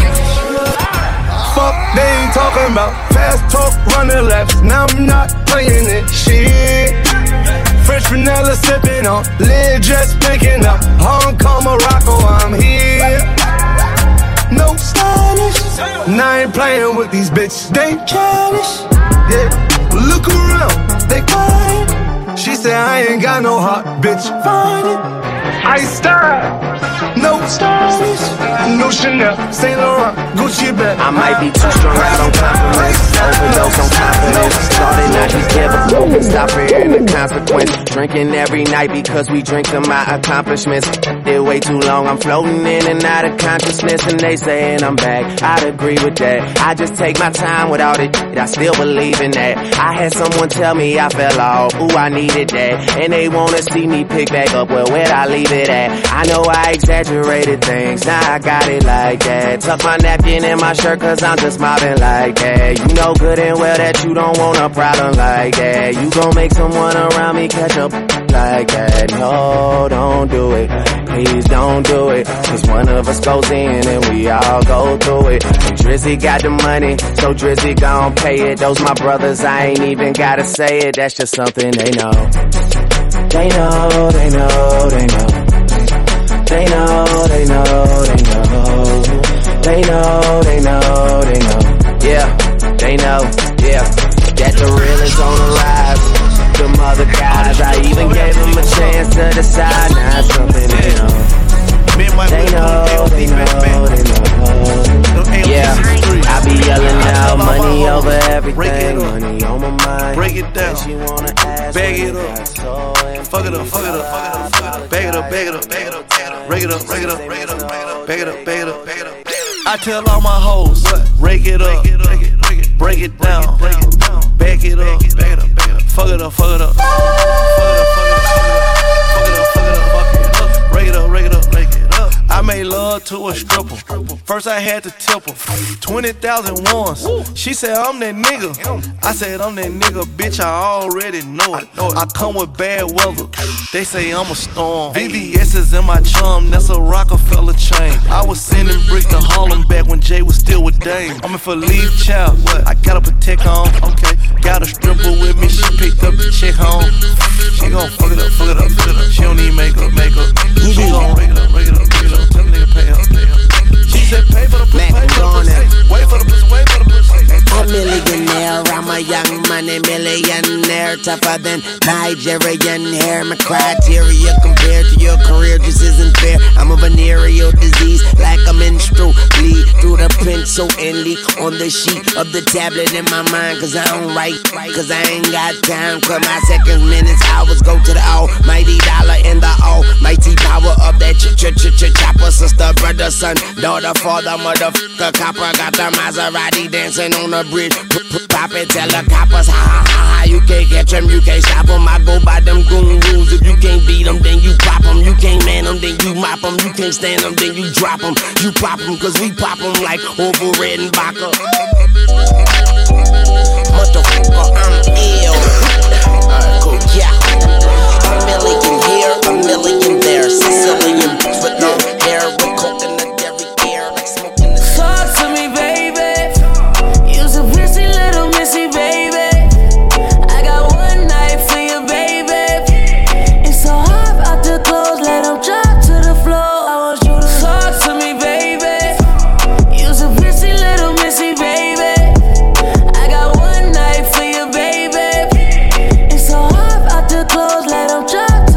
Fuck, they ain't talking about fast talk, running laps. Now I'm not playing it, shit. French vanilla sipping on, lid just picking up. Hong Kong, Morocco, I'm here. No stylish, and I ain't playing with these bitches. They childish, yeah. Look around, they quiet. She said I ain't got no heart, bitch. Find it. I style, no stylish, no Chanel, Saint Laurent, Gucci bag. I might be too strung out on compliments, overdose on confidence. Started not to give a fuck, stop fearing the consequence. Drinking every night because we drink to my accomplishments. Did way too long, I'm floating in and out of consciousness, and they saying I'm back. I'd agree with that. I just take my time without it. I still believe in that. I had someone tell me I fell off. Ooh, I needed that, and they wanna see me pick back up. Well, where'd I leave it at? I know I exaggerated things, now I got it like that. Tuck my napkin in my shirt cause I'm just mobbing like that. You know good and well that you don't want a problem like that. You gon' make someone around me catch up like that. No, don't do it, please don't do it. Cause one of us goes in and we all go through it. And Drizzy got the money, so Drizzy gon' pay it. Those my brothers, I ain't even gotta say it. That's just something they know. They know, they know, they know. They know, they know, they know. They know, they know, they know. Yeah, they know, yeah. That the real is on the rise. Them other guys, I even gave them a chance to decide. Now it's something they know. They know, they know, they know. Yeah, I be yelling out money over everything. Money on my mind. Break it down. Bag it up. Fuck it up, fuck it up, fuck it up. Bag it up, bag it up, bag it up. Rake it up, rake it up, rake it up. Bag it up, bag it up, bag it up. I tell all my hoes, rake it up, break it down, back it up, fuck it up, fuck it up, fuck it up, fuck it up, fuck it up, fuck it up, rake it up, rake it up, rake it up. I made love to a stripper. First I had to tip her twenty thousand once. She said I'm that nigga. I said I'm that nigga, bitch. I already know it. I come with bad weather. They say I'm a storm. V V S is in my chum. That's a Rockefeller chain. I was sending bricks to Harlem back when Jay was still with Dame. I'm in for leave child. I got a protect on. Okay. Got a stripper with me. She picked up the check home. She gon' fuck it up, fuck it up, fuck it up. She don't need makeup, makeup. She gon' rake it up, rake it up, rake it up. Tell the nigga pay her, pay her. She said pay for the pussy, pay for the pussy. Wait for the pussy, wait for the pussy. A millionaire, I'm a young money millionaire. Tougher than Nigerian hair. My criteria compared to your career just isn't fair. I'm a venereal disease, like a menstrual bleed through the pencil and leak on the sheet of the tablet in my mind. Cause I don't write, cause I ain't got time. Cause my seconds, minutes, hours go to the almighty dollar and the almighty power of that ch ch ch ch chopper. Sister, brother, son, daughter, father, motherfucker, copper. Got the Maserati dancing on the bridge. Pop it, tell the coppers, ha ha ha ha. You can't catch them, you can't stop them. I go by them goon rules. If you can't beat them, then you pop them. You can't man them, then you mop them. You can't stand them, then you drop them. You pop them, cause we pop them like Orville Redenbacher. Motherfucker, I'm ill. Alright, cool. Yeah. A million here, a million there. Sicilian with no hair, with coconut dairy hair, like smoking the. Talk to me, baby. You's a prissy little missy, baby. I got one night for you, baby. It's so hot out the clothes, let them drop to the floor. I want you to talk to me, baby. You's a prissy little missy, baby. I got one night for you, baby. It's so hot out the clothes, let them drop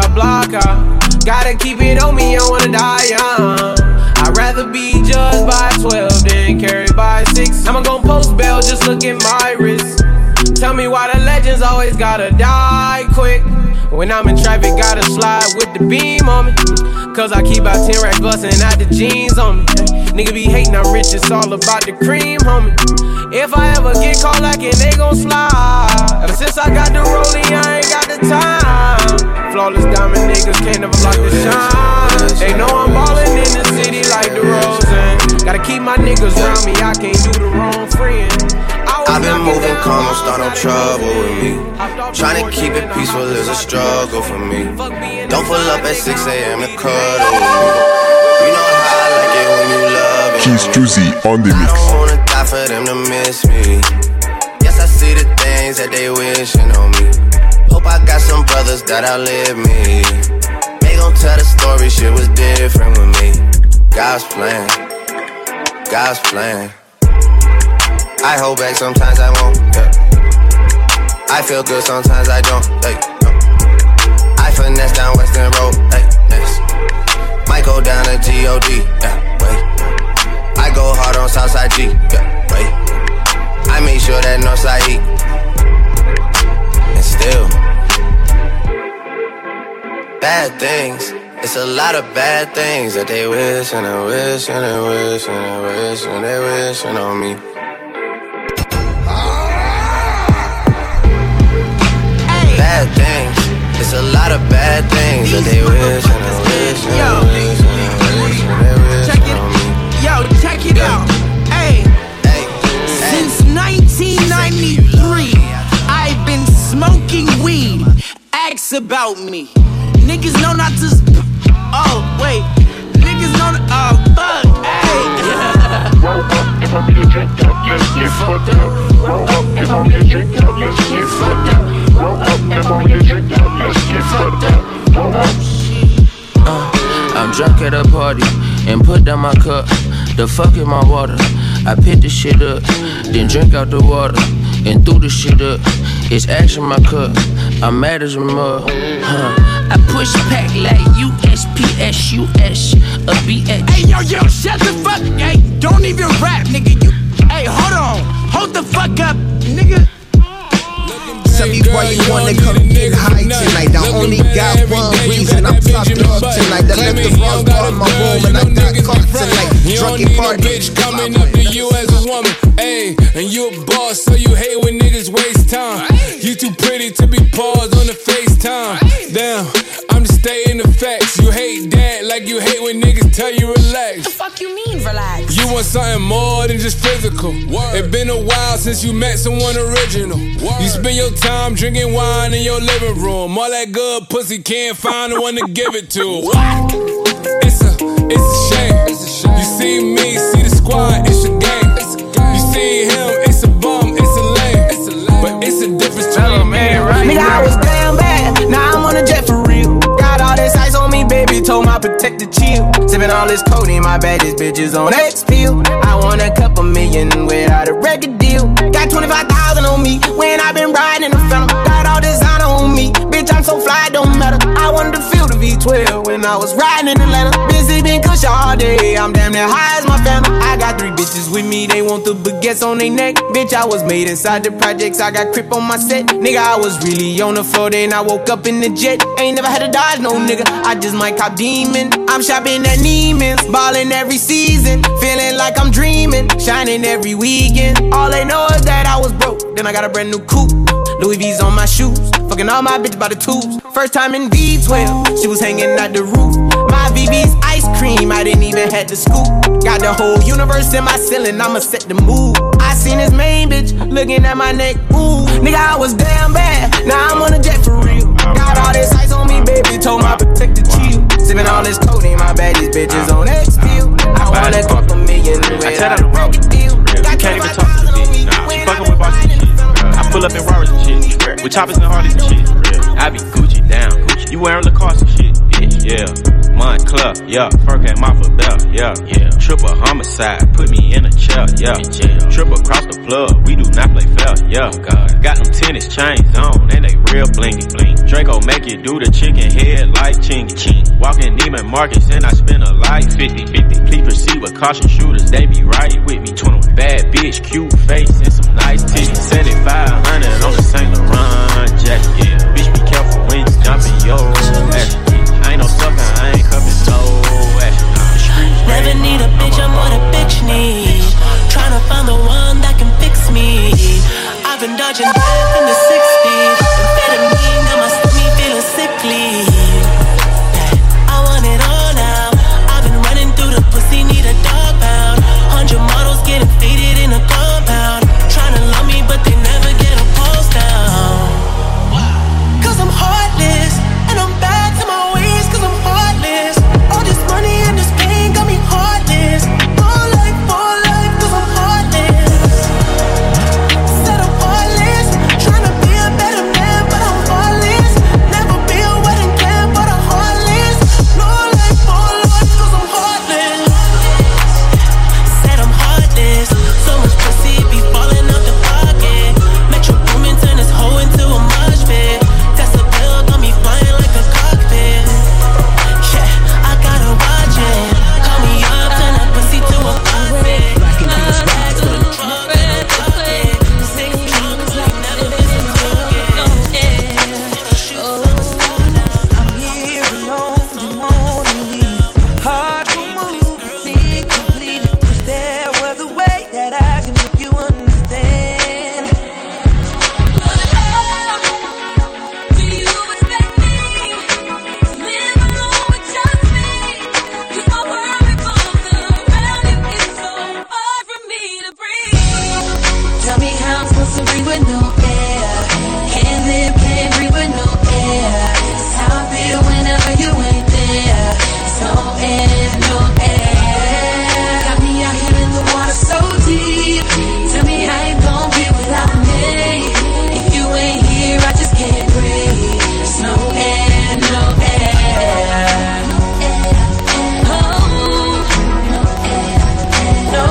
my block out. Gotta keep it on me, I wanna die young. I'd rather be judged by twelve than carried by six. I'ma gon' post bail, just look at my wrist. Tell me why the legends always gotta die quick. When I'm in traffic, gotta slide with the beam on me. Cause I keep out ten racks bustin' out the jeans on me. Nigga be hating, I'm rich, it's all about the cream, homie. If I ever get caught lacking, they gon' slide. Ever since I got the rollie, I ain't got the time. Flawless diamond niggas can't never block the shine. They know I'm ballin' in the city like the Rosen. Gotta keep my niggas around me, I can't do the wrong friend. I've been moving calm, don't start no trouble with me. Trying to keep it peaceful is a struggle for me. Don't pull up at six a.m. to cuddle with me. You know how I like it when you love it. Keys Juicy on the mix. I don't wanna die for them to miss me. Yes, I see the things that they wishing on me. Hope I got some brothers that outlive me. They gon' tell the story, shit was different with me. God's plan, God's plan. I hold back, sometimes I won't, yeah. I feel good, sometimes I don't, hey, no. I finesse down Western Road, hey, yes. Might go down to G O D, yeah, wait. I go hard on Southside G, yeah, wait. I make sure that Northside eat. And still bad things, it's a lot of bad things that they wish and they wish and they wish and they wish and they wishing on me. Bad things, it's a lot of bad things that they wish and they wish and they wish and they wish and they wish on me. Yo, check it out. Hey, since nineteen ninety-three, I've been smoking weed. Ask about me. Niggas know not to. Oh wait, niggas know. Oh fuck. Hey. Roll up, if I be a drink up, let's get fucked up. Roll up, if I be a drink up, let's get fucked up. Roll up, if I be a drink up, let's get fucked up. Roll up. Uh, I'm drunk at a party and put down my cup. The fuck in my water. I pick the shit up, then drink out the water and threw the shit up. It's ash in my cup. I'm mad as a mug. Huh. I push back like U S P S U S a B H. Hey yo yo, shut the fuck. Hey, don't even rap, nigga. You. Hey, hold on, hold the fuck up, nigga. Tell me why you wanna come get high tonight. I only got one reason. I'm fucked up tonight. I left the rug on my room and I got caught tonight. Drunken party. Bitch coming up to you as a woman, ayy, and you a boss, so you hate when niggas waste time. You too pretty to be paused on the FaceTime. Damn, I'm just stating the facts. You hate that like you hate when niggas tell you relax. The fuck you mean relax? You want something more than just physical. It been a while since you met someone original. You spend your time drinking wine in your living room. All that good pussy can't find the one to give it to. What? It's a, it's a shame. You see me, see the squad, it's a game. You see him, it's a bum, it's a lame. But it's a difference between me and right. Nigga, I was damn bad, now I'm on a jet for real. Got all this ice on me, baby, told my protector chill. Sippin' all this codeine, my baddest bitches on X-Pill. I want a couple million without a record deal. Got twenty-five thousand on me when I been riding in the Phantom. Got all designer on me, bitch, I'm so fly, don't matter. I wanted to feel the V twelve when I was riding in Atlanta. Busy been kush all day, I'm damn near high as my family. I got three bitches with me, they want the baguettes on their neck. Bitch, I was made inside the projects, I got crip on my set. Nigga, I was really on the floor, then I woke up in the jet. Ain't never had to dodge no nigga, I just might cop demon. I'm shopping at Neiman's, ballin' every season. Feeling like I'm dreaming, shining every weekend. All they know is that I was broke, then I got a brand new coupe. Louis V's on my shoes, fucking all my bitches by the tubes. First time in V twelve, she was hanging out the roof. My V V's ice cream, I didn't even have to scoop. Got the whole universe in my ceiling, I'ma set the mood. I seen this main bitch looking at my neck, ooh. Nigga, I was damn bad, now I'm on a jet for real. Got all this ice on me, baby, told my protector chill. Sippin' all this codeine, my baddest bitches on X-Pill. I want a couple million without a record deal. You can't even talk to the bitch, nah, she fucking with boxes and shit. I pull up in Rarers and shit, with choppers and Harleys and shit. I be Gucci down, Gucci. You wearing Lacoste and shit, bitch, yeah. Montclair, yeah. Fur came off a belt, yeah, yeah. Triple homicide, put me in a chair, yeah. Triple across the plug, we do not play fair, yeah, God. Got them tennis chains on, and they real blingy, bling. Draco make you do the chicken head like chingy, ching. Walking Neiman Marcus, and I spend a like fifty, fifty. Please proceed with caution, shooters, they be right with me. twenty-one bad bitch, cute face, and some nice titties. seventy-five hundred on the Saint Laurent jacket, yeah. Bitch, be careful when you jumping, yo, ass. I ain't no sucker, I ain't cuffin' no ass. Never need a bitch, I'm what a bitch need. Tryna find the one that can fix me. I've been dodging death in the sixties. Amphetamine got my stomach feeling sickly. I want it all now. I've been running through the pussy, need a dog pound. Hundred models getting faded in a compound. Tryna love me, but they never get a pulse down. Cause I'm heartless, and I'm bad to my ways, cause I'm heartless. All this money and this pain got me heartless. More life, more life, cause I'm heartless. Said I'm heartless, tryna be a better man, but I'm heartless. Never be a wedding plan, but I'm heartless. More life, more life, cause I'm heartless. Said I'm heartless, so much pussy be falling out the pocket. Metro Boomin turn this hoe into a mosh pit. That's a bill, got me flying like a cockpit. Yeah, I gotta watch it. Call me up, turn that pussy to a puppet. Bags on the truck, and a bucket. Six drums like never been to Target. I'm here alone, you wanna leave. Hard to move, think complete. Wish there was a way that I can make you understand. Do you expect me to live alone with just me? 'Cause my world revolves around you. It's so hard for me to breathe. Tell me how I'm supposed to breathe with no air. Can't live, can't breathe with no air. It's how I feel whenever you ain't there. It's no air, no air. Got me out here in the water so deep. Tell me how you gon' be without me. If you ain't here, I just can't breathe. It's no air, no air. Oh, no air, no.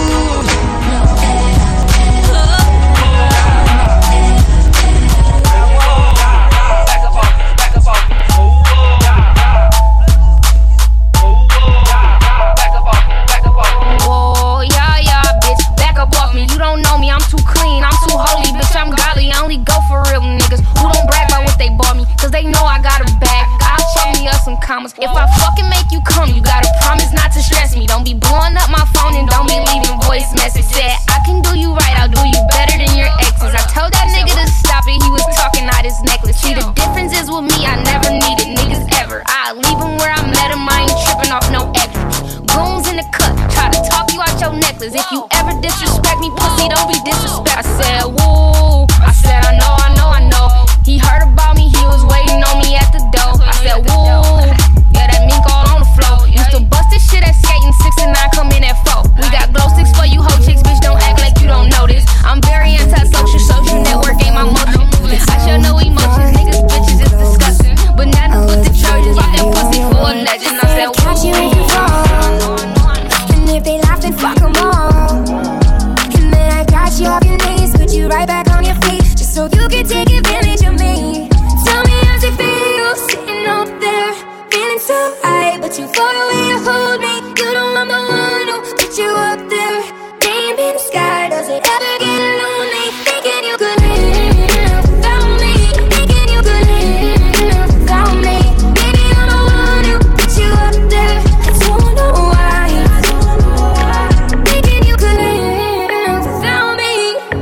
Whoa, yeah, yeah, bitch, back up off me. You don't know me, I'm too clean, I'm too holy, bitch, I'm godly. I only go for real niggas who don't brag about what they bought me, cause they know I got a bag. I'll chuck me up some commas. If I fucking make you come, you gotta promise not to stress me. Don't be blowing up my phone and don't be leaving voice message. Said I can do you right, I'll do you better than your exes. I told that nigga to stop it, he was talking out his necklace. See, the difference is with me, I never needed niggas ever. I leave him where I met him, I ain't tripping off no extras. Goons in the cut, try to talk you out your necklace. If you ever disrespect me, pussy, don't be disrespect. I said, woo, I said, I know, I know, I know. He heard about me, he was waiting on me at the door. I said, woo, yeah, that mink all on the floor. Used to bust this shit at skating, six and nine come in at four. We got glow sticks for you hoe chicks, bitch, don't act like you don't know this. I'm very anti-social, social network ain't my motion. I show no emotions, niggas, bitches, it's disgusting. But now to put the Trojans off that pussy for a legend. I said, Catch you if you fall. And if they laugh, then fuck 'em all. And then I got you off your knees, put you right back on your feet, just so you can take advantage of me. Tell me how's it feel, sitting up there, feeling so high, but you far away to hold me. You know I'm the one who put you up there, name in the sky. Does it ever get lonely, thinking you could live without me, thinking you could live without me? Baby, I'm the one who put you up there, I don't know why. Thinking you could live without me,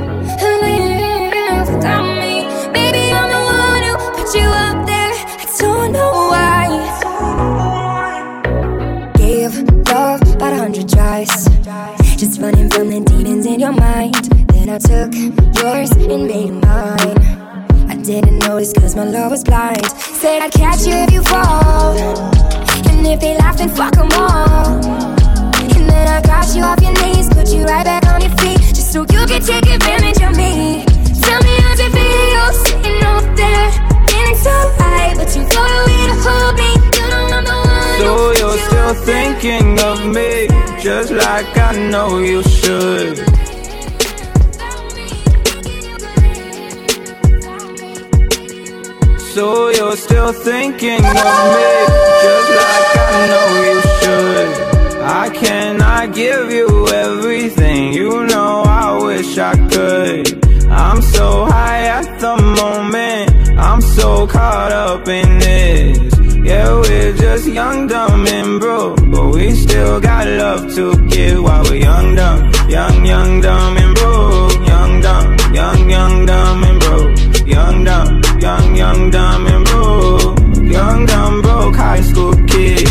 live without me. Baby, I'm the one who put you up there, I don't know why. Gave love about a hundred tries, just running from the demons in your mind. Then I took yours and made it mine. I didn't notice cause my love was blind. Said I'd catch you if you fall, and if they laugh then fuck 'em all. And then I got you off your knees, put you right back on your feet, just so you can take advantage of me. Tell me how's it feel, sitting up there, feeling so high, but you far away to hold me. You know I'm the one. So you're still thinking of me, just like I know you should. so you're still thinking of me, just like I know you should. I cannot give you everything, you know I wish I could. I'm so high at the moment, I'm so caught up in this. Yeah, we're just young, dumb, and broke, but we still got love to give while we're young, dumb, young, young, dumb, and broke. Young, dumb, young, young, dumb, and broke. Young, dumb, young, young, dumb, and broke. Young, dumb, broke high school kid.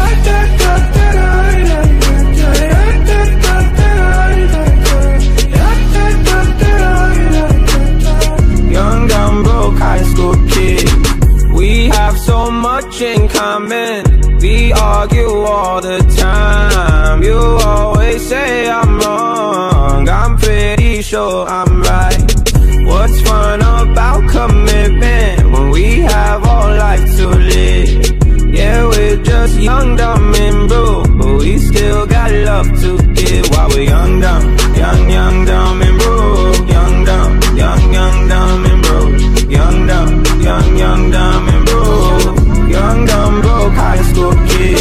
Young, dumb, broke high school kid. We have so much in common, we argue all the time. You always say I'm wrong, I'm pretty sure I'm right. What's fun about commitment when we have all life to live? Yeah, we're just young, dumb, and broke, but we still got love to give while we're young, dumb, young, young, dumb, and broke. Young, dumb, young, young, dumb, and broke. Young, dumb, young, young, dumb, and broke. Young, dumb, broke high school kid.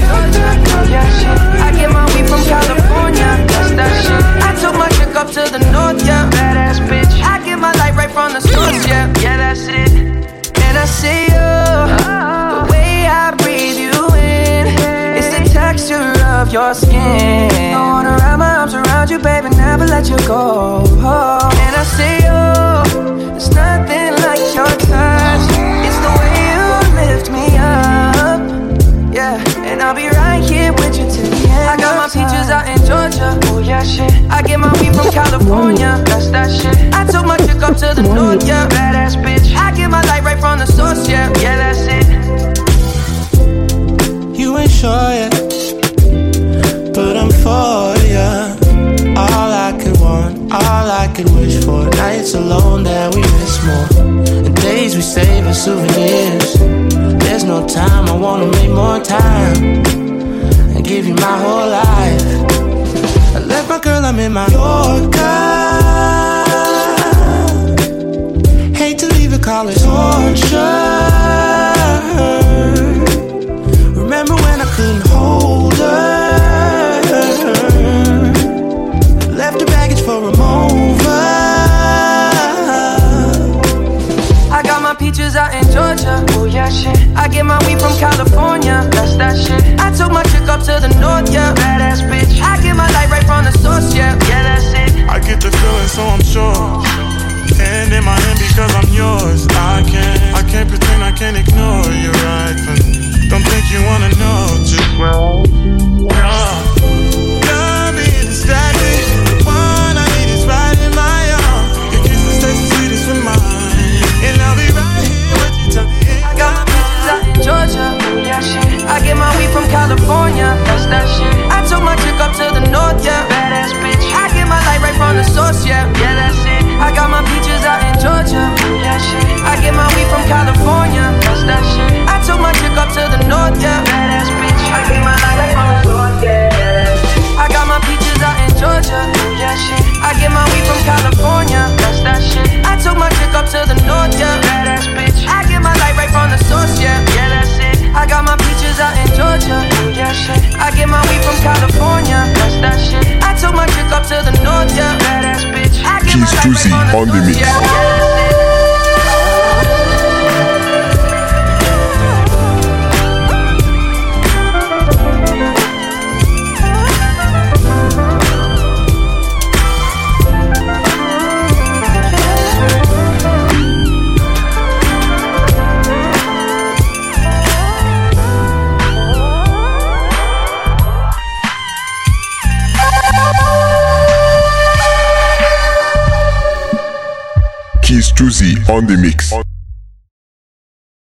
I get my weed from California, that's that shit. I took my chick up to the north, yeah, badass bitch. I get my light right from the source, yeah, yeah, that's it. And I see you, the way I breathe you in, it's the texture of your skin. I wanna wrap my arms around you, baby, never let you go. And I see you, there's nothing like your touch. It's the way you lift me up, yeah. And I'll be right here with you till the end. I got my peaches out in Georgia, oh yeah, shit. I get my weed from California, that's that shit. I took my chick up to the north, yeah, badass bitch. I get my light right from the source, yeah, yeah, that's it. You ain't sure yet, but I'm for ya. All I could want, all I could wish for. Nights alone that we miss more, and days we save as souvenirs. There's no time, I wanna make more time and give you my whole life. I left my girl, I'm in my Yorker. Hate to leave it, call it torture. Remember when I couldn't hold her? Left the baggage for a mover. I got my peaches out in Georgia, oh yeah, shit. I get my weed from California, that's that shit. I took my chick up to the north, yeah, badass bitch. I get my light right from the source, yeah, yeah, that's it. I get the feeling, so I'm sure. And in my hand because I'm yours. I can't, I can't pretend, I can't ignore you, right? But don't think you wanna know just well. No, love being distracted. The one I need is right in my arms. Your kisses taste the sweetest with mine, and I'll be right here with you till the end. I got my peaches out in Georgia, yeah, shit. I get my weed from California, that's that shit. I took my chick up to the north, yeah, badass bitch. I get my light right from the source, yeah, yeah, that's it. I got my peaches out in Georgia, yeah, shit. I get my weed from California, that's that shit. I took my chick up to the north, yeah, badass bitch. I get my light right from the source, yeah. I got my peaches out in Georgia, yeah, shit. I get my weed from California, that's that shit. I took my chick up to the north, yeah, badass bitch. I get my light right from the source, yeah, yeah, that's it. I got my peaches out in Georgia, yeah, shit. I get my weed from California, that's that shit. I took my chick up to the north, yeah, badass bitch. I get my light right from the on the source, mix. yeah, yeah, that's it. Keys Juicy on the mix.